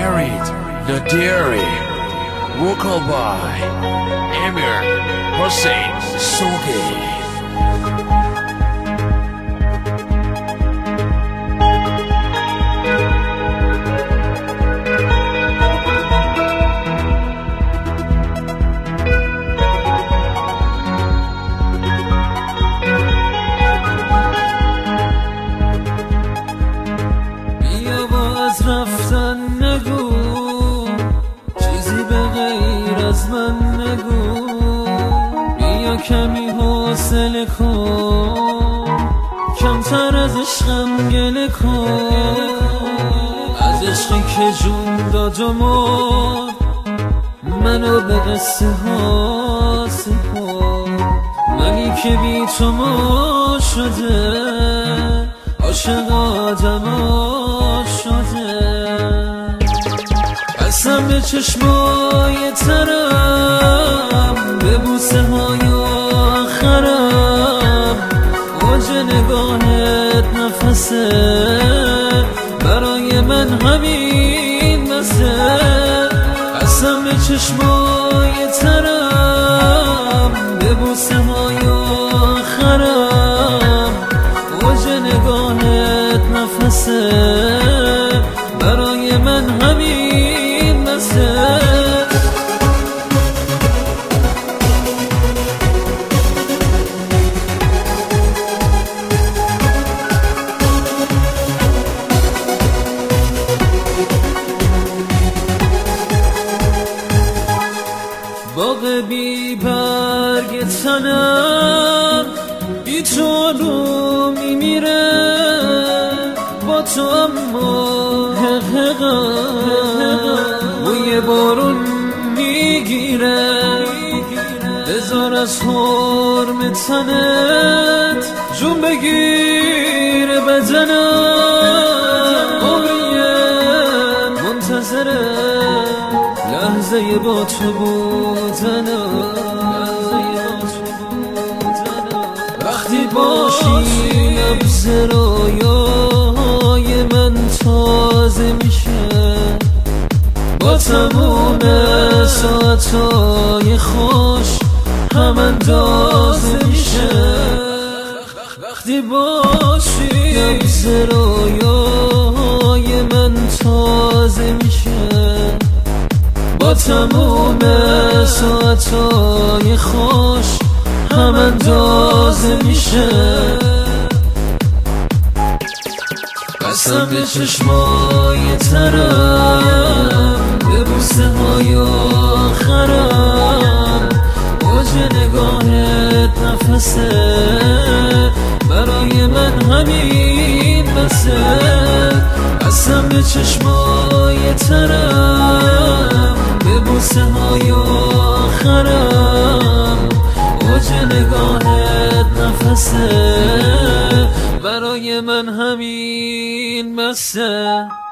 Farid Nadiri, vocal by Amir Hossein Sogi. رفتن نگو، چیزی به غیر از من نگو. بیا کمی حوصله کن، کمتر از عشقم گله کن. از عشقی که جون داد و مرد، منو به قصه ها سپرد. منی که بی تو ما شده، عاشق آدما شده. قسم به چشمای ترم، به بوسه های آخرم. اوج نگاهت نفسه، برای من همین بسه. قسم به چشمای ترم، به بوسه های آخرم. اوج نگاهت نفسه، برای من همین بسه. باغ بی برگ تنم، بی تو رو میمیره. با تو اما بوی بارون میگیره. بذار از حرم تنت جون بگیره بدنم. عمریه منتظره لحظه با تو بودنم. وقتی باشی نبض رویای من تازه میشه. با تموم ساعتهای خوش هم اندازه میشه. وقتی باشی نبض رویای من تازه میشه. با تموم ساعتهای خوش هم اندازه میشه. قسم به چشمای ترم، به بوسه های آخرم. اوج نگاهت نفسه، برای من همین بسه. قسم به چشمای ترم، به بوسه های آخرم. اوج نگاهت نفسه، برای من همین بسه.